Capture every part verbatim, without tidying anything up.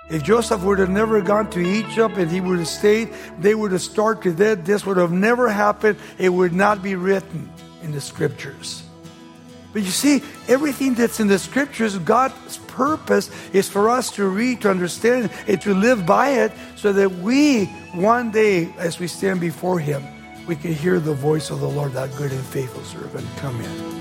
If Joseph would have never gone to Egypt and he would have stayed, they would have starved to death. This would have never happened. It would not be written in the scriptures. But you see, everything that's in the scriptures, God's purpose is for us to read, to understand, and to live by it, so that we, one day, as we stand before Him, we can hear the voice of the Lord, that good and faithful servant, come in.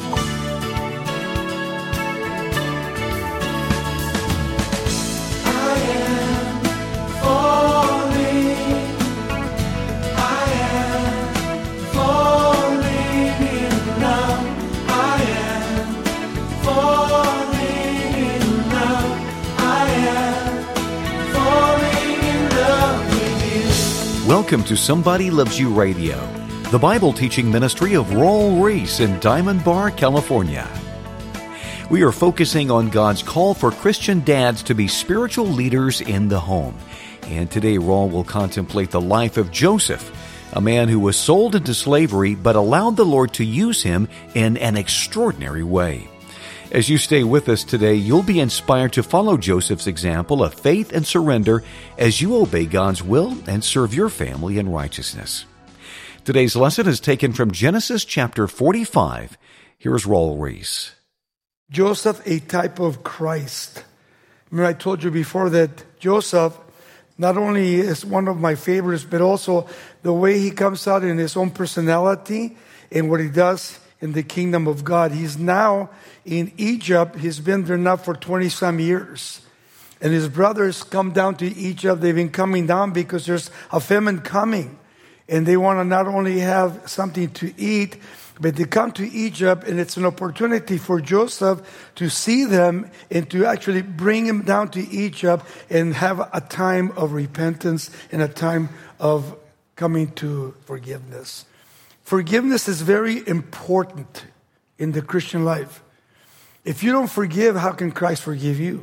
Welcome to Somebody Loves You Radio, the Bible teaching ministry of Raul Ries in Diamond Bar, California. We are focusing on God's call for Christian dads to be spiritual leaders in the home. And today Raul will contemplate the life of Joseph, a man who was sold into slavery but allowed the Lord to use him in an extraordinary way. As you stay with us today, you'll be inspired to follow Joseph's example of faith and surrender as you obey God's will and serve your family in righteousness. Today's lesson is taken from Genesis chapter forty-five. Here's Raul Ries. Joseph, a type of Christ. Remember, I told you before that Joseph not only is one of my favorites, but also the way he comes out in his own personality and what he does in the kingdom of God. He's now in Egypt. He's been there now for twenty some years. And his brothers come down to Egypt. They've been coming down because there's a famine coming. And they want to not only have something to eat, but they come to Egypt, and it's an opportunity for Joseph to see them and to actually bring him down to Egypt and have a time of repentance and a time of coming to forgiveness. Forgiveness is very important in the Christian life. If you don't forgive, how can Christ forgive you?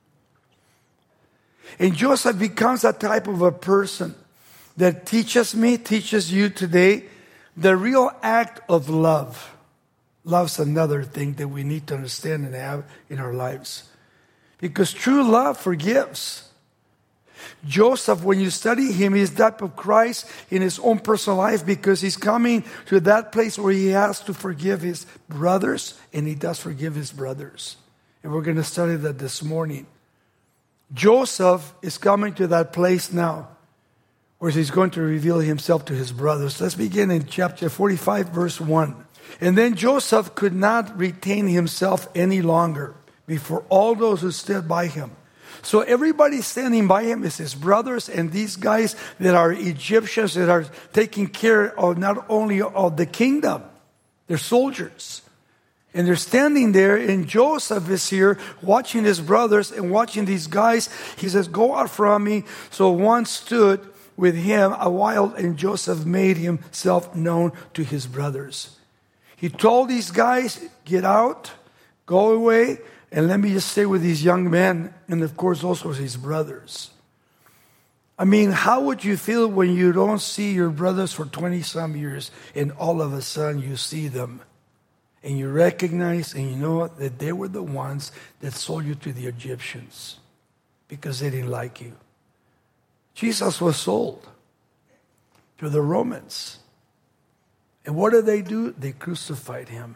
And Joseph becomes a type of a person that teaches me, teaches you today, the real act of love. Love's another thing that we need to understand and have in our lives. Because true love forgives. Joseph, when you study him, he's that of Christ in his own personal life, because he's coming to that place where he has to forgive his brothers, and he does forgive his brothers. And we're going to study that this morning. Joseph is coming to that place now where he's going to reveal himself to his brothers. Let's begin in chapter forty-five, verse one. And then Joseph could not retain himself any longer before all those who stood by him. So everybody standing by him is his brothers and these guys that are Egyptians, that are taking care of not only of the kingdom, they're soldiers. And they're standing there, and Joseph is here watching his brothers and watching these guys. He says, "Go out from me." So one stood with him a while, and Joseph made himself known to his brothers. He told these guys, "Get out, go away, and let me just stay with these young men," and of course also his brothers. I mean, how would you feel when you don't see your brothers for twenty some years, and all of a sudden you see them, and you recognize and you know that they were the ones that sold you to the Egyptians because they didn't like you? Jesus was sold to the Romans. And what did they do? They crucified him.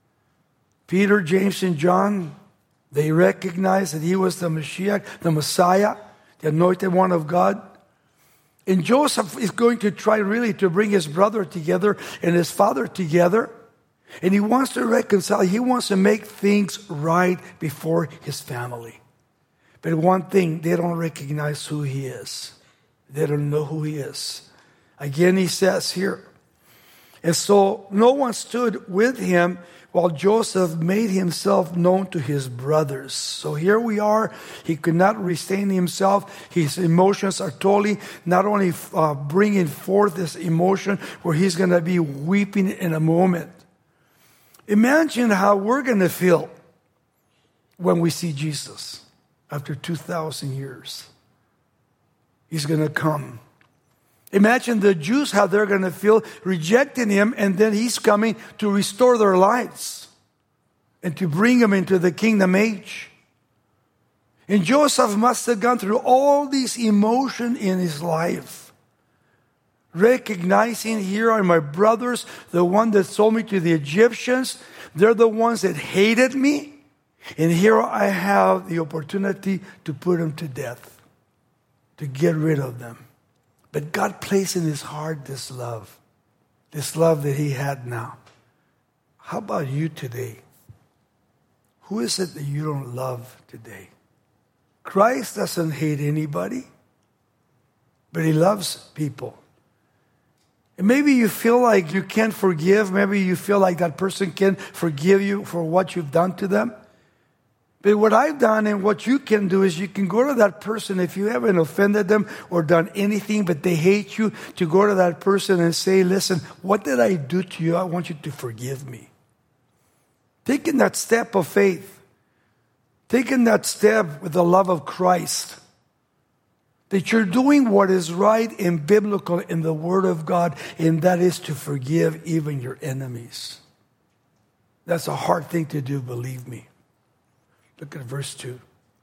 Peter, James, and John, they recognized that he was the Mashiach, the Messiah, the anointed one of God. And Joseph is going to try really to bring his brother together and his father together. And he wants to reconcile. He wants to make things right before his family. But one thing, they don't recognize who he is. They don't know who he is. Again, he says here, and so no one stood with him while Joseph made himself known to his brothers. So here we are. He could not restrain himself. His emotions are totally not only uh, bringing forth this emotion where he's going to be weeping in a moment. Imagine how we're going to feel when we see Jesus after two thousand years. He's going to come. Imagine the Jews, how they're going to feel rejecting him, and then he's coming to restore their lives and to bring them into the kingdom age. And Joseph must have gone through all these emotion in his life. Recognizing, here are my brothers, the one that sold me to the Egyptians. They're the ones that hated me. And here I have the opportunity to put them to death, to get rid of them. But God placed in his heart this love, this love that he had now. How about you today? Who is it that you don't love today? Christ doesn't hate anybody, but he loves people. And maybe you feel like you can't forgive. Maybe you feel like that person can't forgive you for what you've done to them. But what I've done and what you can do is you can go to that person if you haven't offended them or done anything, but they hate you, to go to that person and say, listen, what did I do to you? I want you to forgive me. Taking that step of faith, taking that step with the love of Christ, that you're doing what is right and biblical in the Word of God, and that is to forgive even your enemies. That's a hard thing to do, believe me. Look at verse two.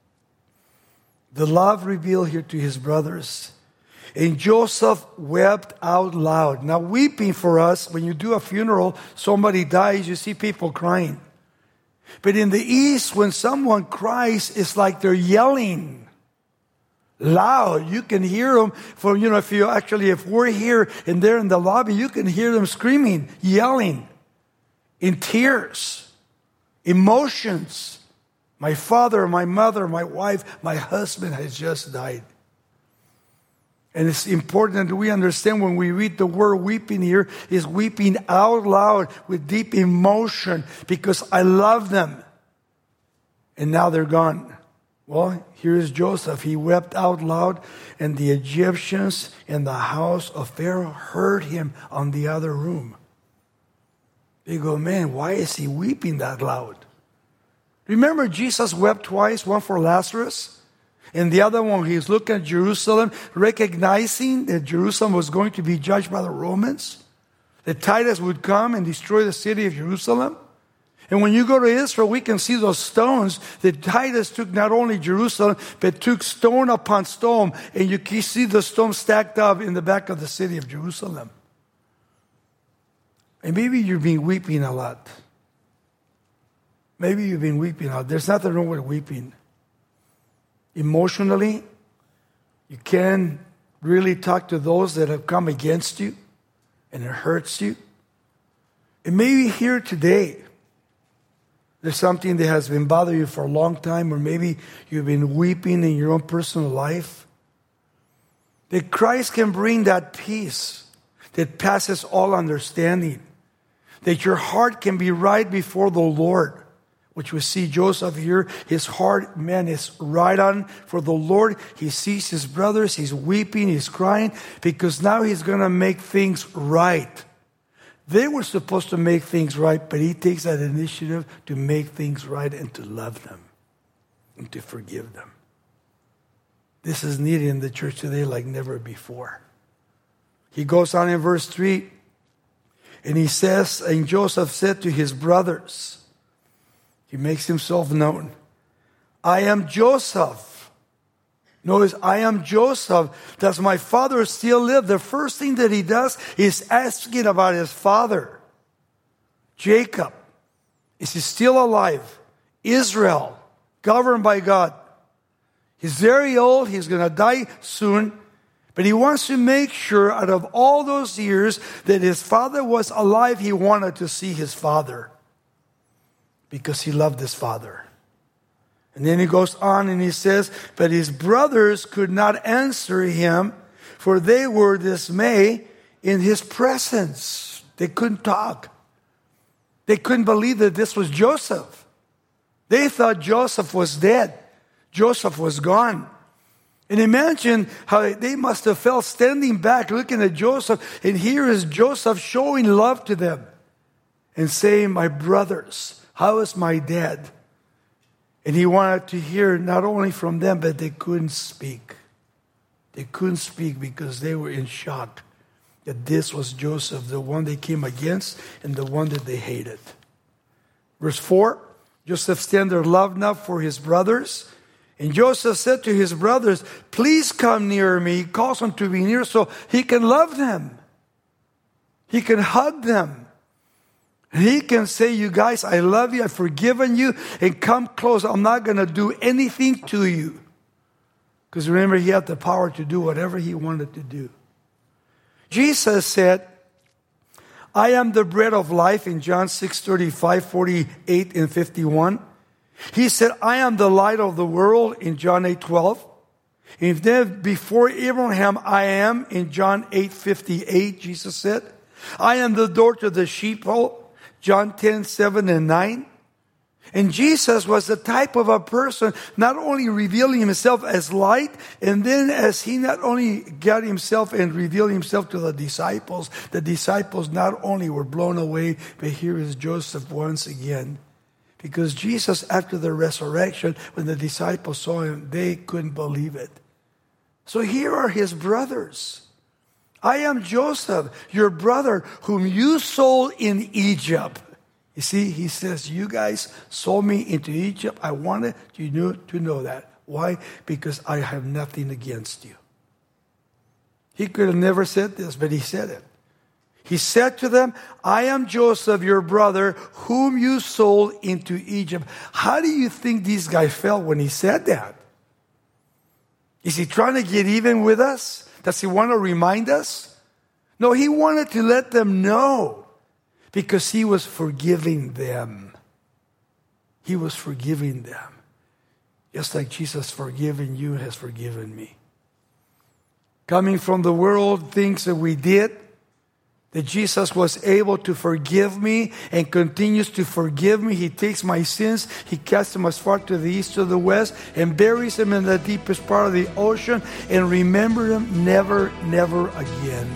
The love revealed here to his brothers. And Joseph wept out loud. Now, weeping for us, when you do a funeral, somebody dies, you see people crying. But in the East, when someone cries, it's like they're yelling loud. You can hear them from, you know, if you actually, if we're here and they're in the lobby, you can hear them screaming, yelling, in tears, emotions. My father, my mother, my wife, my husband has just died. And it's important that we understand when we read the word weeping here, is weeping out loud with deep emotion because I love them. And now they're gone. Well, here's Joseph. He wept out loud, and the Egyptians in the house of Pharaoh heard him on the other room. They go, man, why is he weeping that loud? Remember, Jesus wept twice, one for Lazarus, and the other one, he's looking at Jerusalem, recognizing that Jerusalem was going to be judged by the Romans, that Titus would come and destroy the city of Jerusalem. And when you go to Israel, we can see those stones that Titus took not only Jerusalem, but took stone upon stone, and you can see the stones stacked up in the back of the city of Jerusalem. And maybe you've been weeping a lot. Maybe you've been weeping out. There's nothing wrong with weeping. Emotionally, you can really talk to those that have come against you, and it hurts you. And maybe here today, there's something that has been bothering you for a long time, or maybe you've been weeping in your own personal life. That Christ can bring that peace that passes all understanding. That your heart can be right before the Lord. Which we see Joseph here, his heart, man, is right on for the Lord. He sees his brothers, he's weeping, he's crying, because now he's going to make things right. They were supposed to make things right, but he takes that initiative to make things right and to love them and to forgive them. This is needed in the church today like never before. He goes on in verse three, and he says, and Joseph said to his brothers, he makes himself known. I am Joseph. Notice, I am Joseph. Does my father still live? The first thing that he does is asking about his father. Jacob. Is he still alive? Israel. Governed by God. He's very old. He's going to die soon. But he wants to make sure out of all those years that his father was alive. He wanted to see his father. Because he loved his father. And then he goes on and he says, but his brothers could not answer him, for they were dismayed in his presence. They couldn't talk. They couldn't believe that this was Joseph. They thought Joseph was dead. Joseph was gone. And imagine how they must have felt standing back looking at Joseph. And here is Joseph showing love to them and saying, my brothers, how is my dad? And he wanted to hear not only from them, but they couldn't speak. They couldn't speak because they were in shock that this was Joseph, the one they came against and the one that they hated. Verse four, Joseph stands there loved enough for his brothers, And Joseph said to his brothers, please come near me. He calls them to be near so he can love them. He can hug them. And he can say, you guys, I love you. I've forgiven you. And come close. I'm not going to do anything to you. Because remember, he had the power to do whatever he wanted to do. Jesus said, I am the bread of life in John six thirty-five, forty-eight, and fifty-one. He said, I am the light of the world in John eight twelve. And then before Abraham, I am in John eight fifty-eight, Jesus said. I am the door to the sheepfold, John ten, seven, and nine. And Jesus was the type of a person not only revealing himself as light, and then as he not only got himself and revealed himself to the disciples, the disciples not only were blown away, but here is Joseph once again. Because Jesus, after the resurrection, when the disciples saw him, they couldn't believe it. So here are his brothers. I am Joseph, your brother, whom you sold in Egypt. You see, he says, you guys sold me into Egypt. I wanted you to know that. Why? Because I have nothing against you. He could have never said this, but he said it. He said to them, I am Joseph, your brother, whom you sold into Egypt. How do you think this guy felt when he said that? Is he trying to get even with us? Does he want to remind us? No, he wanted to let them know. Because he was forgiving them. He was forgiving them. Just like Jesus forgiven you has forgiven me. Coming from the world, things that we did, that Jesus was able to forgive me and continues to forgive me. He takes my sins, he casts them as far to the east to the west, and buries them in the deepest part of the ocean, and remember them never, never again.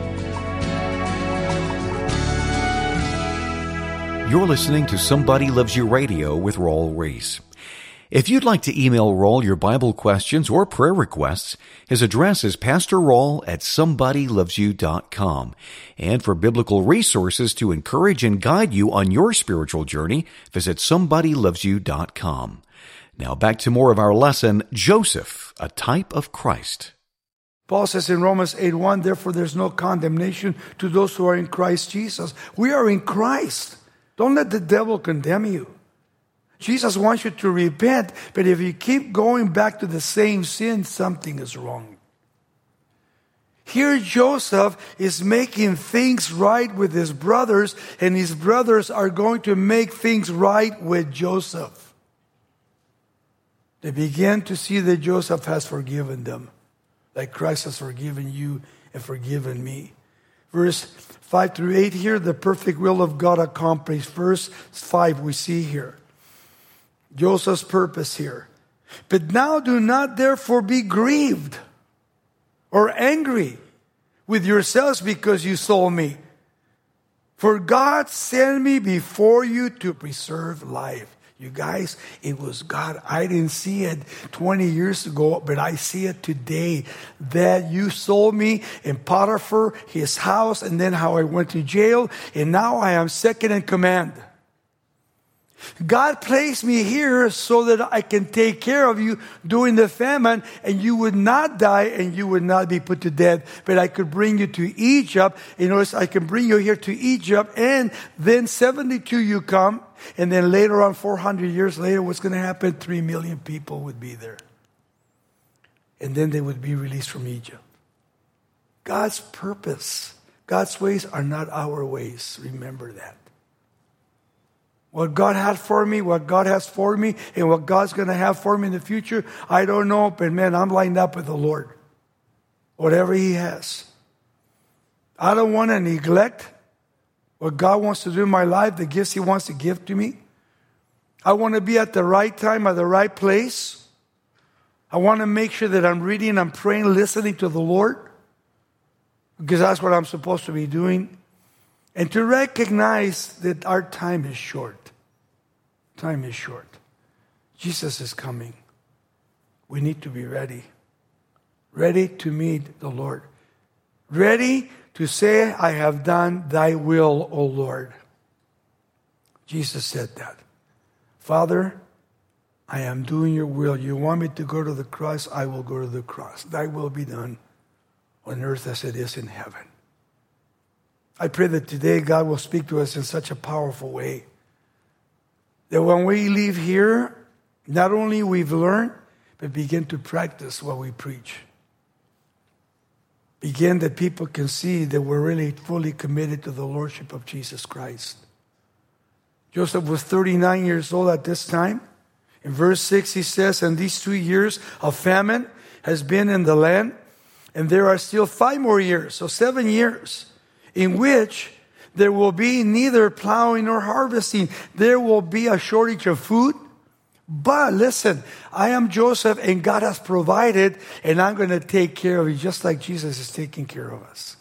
You're listening to Somebody Loves You Radio with Raul Ries. If you'd like to email Raul your Bible questions or prayer requests, his address is pastor raul at somebody loves you dot com. And for biblical resources to encourage and guide you on your spiritual journey, visit somebody loves you dot com. Now back to more of our lesson, Joseph, a type of Christ. Paul says in Romans eight one, therefore there's no condemnation to those who are in Christ Jesus. We are in Christ. Don't let the devil condemn you. Jesus wants you to repent, but if you keep going back to the same sin, something is wrong. Here Joseph is making things right with his brothers, and his brothers are going to make things right with Joseph. They begin to see that Joseph has forgiven them, like Christ has forgiven you and forgiven me. Verse five through eight here, the perfect will of God accomplished. Verse five we see here. Joseph's purpose here. But now do not therefore be grieved or angry with yourselves because you sold me. For God sent me before you to preserve life. You guys, it was God. I didn't see it twenty years ago, but I see it today. That you sold me in Potiphar, his house, and then how I went to jail, and now I am second in command. God placed me here so that I can take care of you during the famine, and you would not die and you would not be put to death. But I could bring you to Egypt. In other words, I can bring you here to Egypt, and then seventy-two you come, and then later on, four hundred years later, what's going to happen? Three million people would be there. And then they would be released from Egypt. God's purpose, God's ways are not our ways. Remember that. What God had for me, what God has for me, and what God's going to have for me in the future, I don't know. But man, I'm lined up with the Lord. Whatever He has. I don't want to neglect what God wants to do in my life, the gifts He wants to give to me. I want to be at the right time, at the right place. I want to make sure that I'm reading, I'm praying, listening to the Lord. Because that's what I'm supposed to be doing. And to recognize that our time is short. Time is short. Jesus is coming. We need to be ready. Ready to meet the Lord. Ready to say, I have done thy will, O Lord. Jesus said that. Father, I am doing your will. You want me to go to the cross? I will go to the cross. Thy will be done on earth as it is in heaven. I pray that today God will speak to us in such a powerful way that when we leave here, not only we've learned, but begin to practice what we preach. Begin that people can see that we're really fully committed to the Lordship of Jesus Christ. Joseph was thirty-nine years old at this time. In verse six, he says, and these two years of famine has been in the land, and there are still five more years, so seven years, in which there will be neither plowing nor harvesting. There will be a shortage of food. But listen, I am Joseph, and God has provided, and I'm going to take care of you, just like Jesus is taking care of us.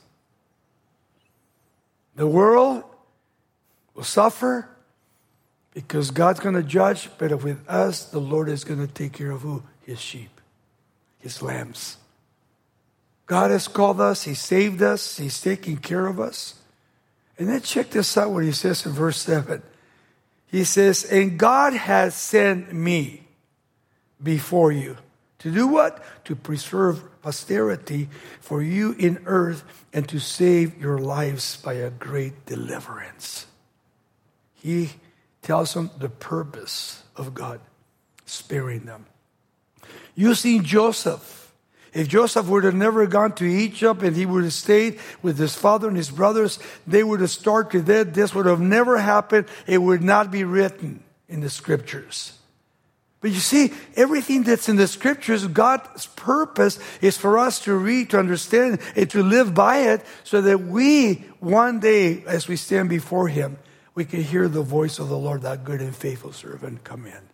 The world will suffer because God's going to judge, but with us, the Lord is going to take care of who? His sheep, His lambs. God has called us. He saved us. He's taking care of us. And then check this out, what He says in verse seven. He says, and God has sent me before you. To do what? To preserve posterity for you in earth and to save your lives by a great deliverance. He tells them the purpose of God sparing them. Using Joseph. If Joseph would have never gone to Egypt and he would have stayed with his father and his brothers, they would have starved to death. This would have never happened. It would not be written in the scriptures. But you see, everything that's in the scriptures, God's purpose is for us to read, to understand, and to live by it so that we, one day, as we stand before Him, we can hear the voice of the Lord, that good and faithful servant, come in.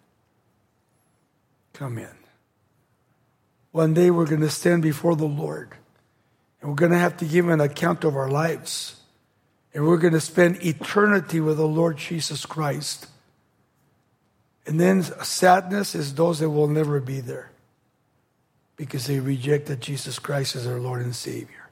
Come in. One day we're going to stand before the Lord, and we're going to have to give an account of our lives. And we're going to spend eternity with the Lord Jesus Christ. And then sadness is those that will never be there because they rejected Jesus Christ as their Lord and Savior.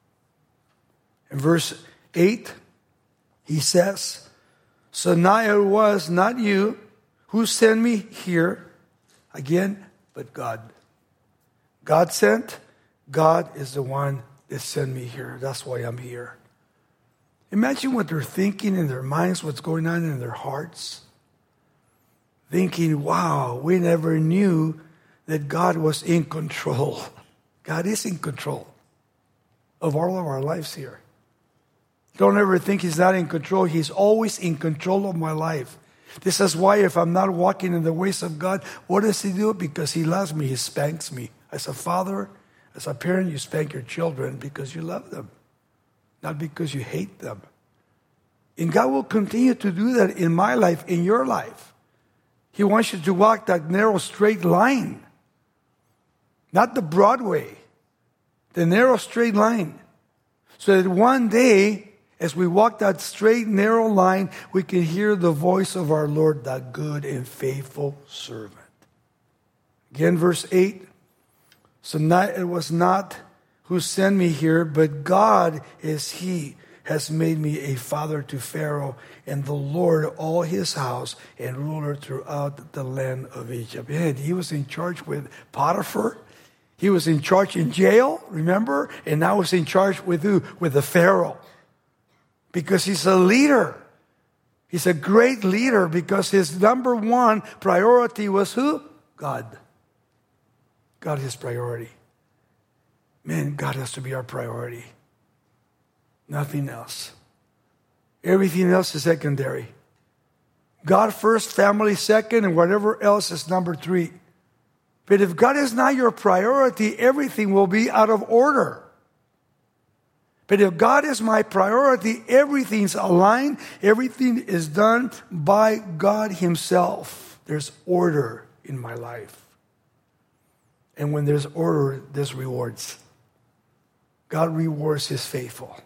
In verse eight, he says, so now it was not you who sent me here, again, but God. God sent. God is the one that sent me here. That's why I'm here. Imagine what they're thinking in their minds, what's going on in their hearts. Thinking, wow, we never knew that God was in control. God is in control of all of our lives here. Don't ever think He's not in control. He's always in control of my life. This is why if I'm not walking in the ways of God, what does He do? Because He loves me. He spanks me. As a father, as a parent, you spank your children because you love them, not because you hate them. And God will continue to do that in my life, in your life. He wants you to walk that narrow, straight line. Not the broad way, the narrow, straight line. So that one day, as we walk that straight, narrow line, we can hear the voice of our Lord, that good and faithful servant. Again, verse eight. So not, it was not who sent me here, but God is He, has made me a father to Pharaoh and the Lord all his house and ruler throughout the land of Egypt. And he was in charge with Potiphar. He was in charge in jail, remember? And now he's in charge with who? With the Pharaoh. Because he's a leader. He's a great leader because his number one priority was who? God. God is priority. Man, God has to be our priority. Nothing else. Everything else is secondary. God first, family second, and whatever else is number three. But if God is not your priority, everything will be out of order. But if God is my priority, everything's aligned. Everything is done by God Himself. There's order in my life. And when there's order, there's rewards. God rewards His faithful.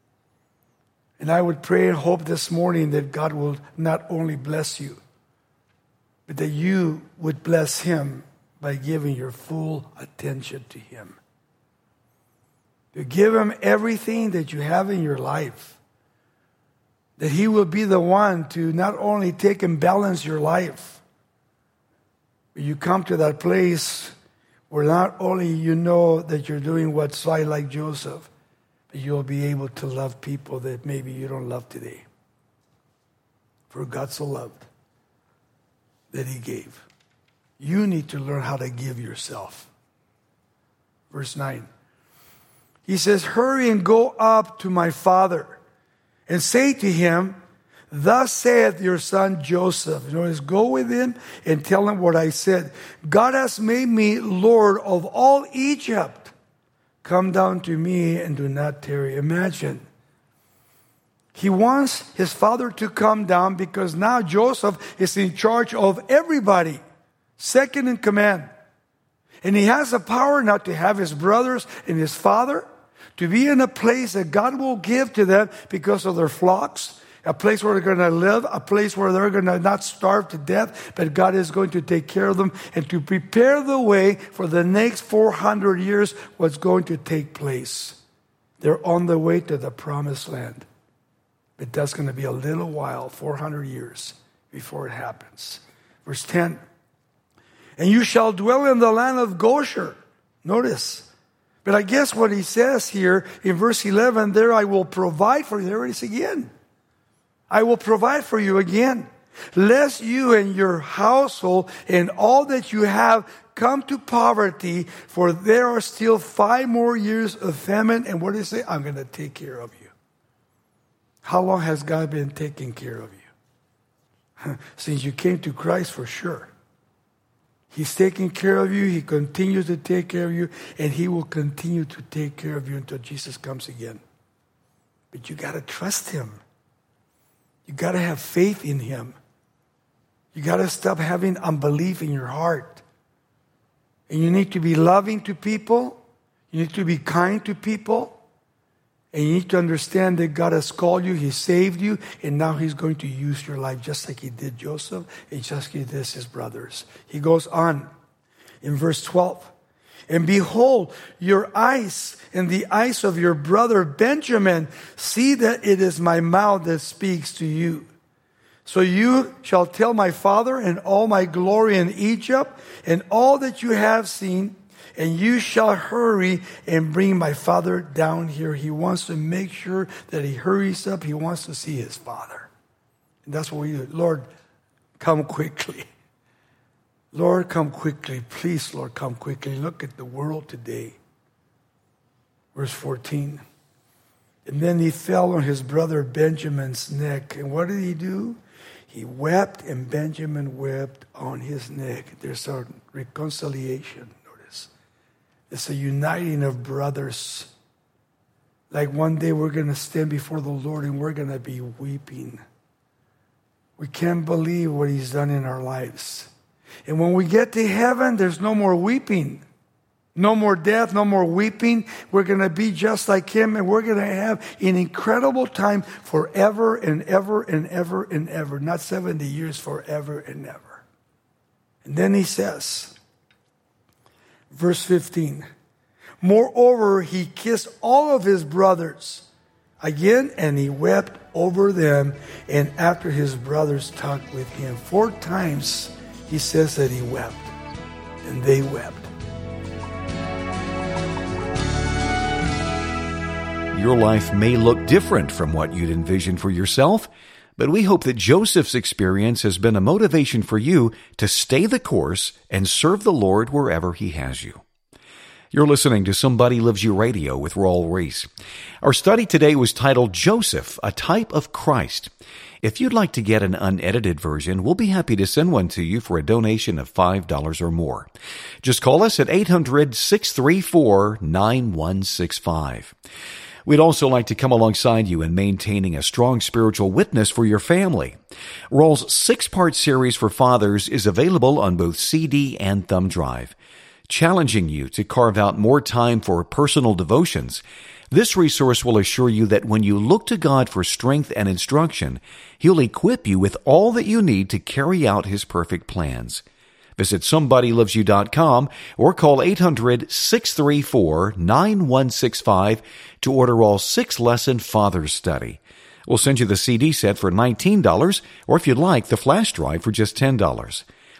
And I would pray and hope this morning that God will not only bless you, but that you would bless Him by giving your full attention to Him. To give Him everything that you have in your life. That He will be the one to not only take and balance your life, You come to that place where not only you know that you're doing what's right like Joseph, but you'll be able to love people that maybe you don't love today. For God so loved that he gave. You need to learn how to give yourself. Verse nine. He says, hurry and go up to my father and say to him, thus saith your son Joseph. Notice, go with him and tell him what I said. God has made me Lord of all Egypt. Come down to me and do not tarry. Imagine. He wants his father to come down because now Joseph is in charge of everybody. Second in command. And he has the power now to have his brothers and his father to be in a place that God will give to them because of their flocks, a place where they're going to live, a place where they're going to not starve to death, but God is going to take care of them and to prepare the way for the next four hundred years what's going to take place. They're on the way to the promised land. But that's going to be a little while, four hundred years, before it happens. Verse ten. And you shall dwell in the land of Goshen. Notice. But I guess what he says here in verse eleven, there I will provide for you. There it is again. I will provide for you again. Lest you and your household and all that you have come to poverty, for there are still five more years of famine. And what does it say? I'm going to take care of you. How long has God been taking care of you? Since you came to Christ, for sure. He's taking care of you. He continues to take care of you. And he will continue to take care of you until Jesus comes again. But you got to trust him. You got to have faith in him. You got to stop having unbelief in your heart. And you need to be loving to people. You need to be kind to people. And you need to understand that God has called you, he saved you, and now he's going to use your life just like he did Joseph, and just like he did his brothers. He goes on in verse twelve. And behold, your eyes and the eyes of your brother Benjamin see that it is my mouth that speaks to you. So you shall tell my father and all my glory in Egypt and all that you have seen, and you shall hurry and bring my father down here. He wants to make sure that he hurries up. He wants to see his father. And that's what we do. Lord, come quickly. Lord, come quickly. Please, Lord, come quickly. Look at the world today. Verse fourteen. And then he fell on his brother Benjamin's neck. And what did he do? He wept, and Benjamin wept on his neck. There's a reconciliation. It's a uniting of brothers. Like one day we're going to stand before the Lord and we're going to be weeping. We can't believe what he's done in our lives. And when we get to heaven, there's no more weeping. No more death, no more weeping. We're going to be just like him, and we're going to have an incredible time forever and ever and ever and ever. Not seventy years, forever and ever. And then he says, verse fifteen, moreover, he kissed all of his brothers again, and he wept over them, and after his brothers talked with him. Four times he says that he wept, and they wept. Your life may look different from what you'd envisioned for yourself, but we hope that Joseph's experience has been a motivation for you to stay the course and serve the Lord wherever he has you. You're listening to Somebody Loves You Radio with Raul Ries. Our study today was titled Joseph, a Type of Christ. If you'd like to get an unedited version, we'll be happy to send one to you for a donation of five dollars or more. Just call us at eight hundred, six three four, nine one six five. We'd also like to come alongside you in maintaining a strong spiritual witness for your family. Raul's six-part series for fathers is available on both C D and thumb drive. Challenging you to carve out more time for personal devotions, this resource will assure you that when you look to God for strength and instruction, he'll equip you with all that you need to carry out his perfect plans. Visit somebody loves you dot com or call eight hundred, six three four, nine one six five to order all six-lesson Father's Study. We'll send you the C D set for nineteen dollars, or if you'd like, the flash drive for just ten dollars.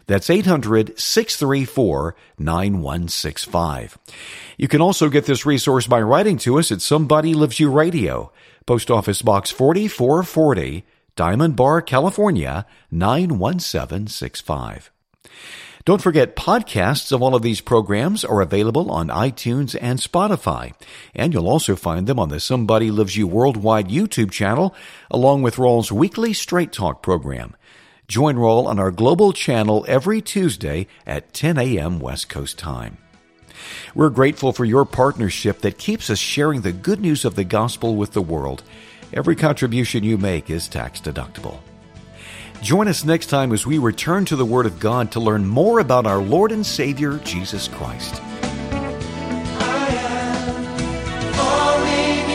That's eight hundred, six three four, nine one six five. You can also get this resource by writing to us at Somebody Loves You Radio, Post Office Box forty-four forty, Diamond Bar, California, nine one seven six five. Don't forget, podcasts of all of these programs are available on iTunes and Spotify, and you'll also find them on the Somebody Loves You Worldwide YouTube channel, along with Raul's weekly Straight Talk program. Join Raul on our global channel every Tuesday at ten a.m. West Coast time. We're grateful for your partnership that keeps us sharing the good news of the gospel with the world. Every contribution you make is tax deductible. Join us next time as we return to the Word of God to learn more about our Lord and Savior, Jesus Christ. I am falling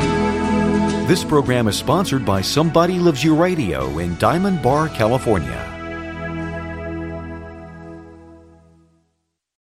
in love with you. This program is sponsored by Somebody Loves You Radio in Diamond Bar, California.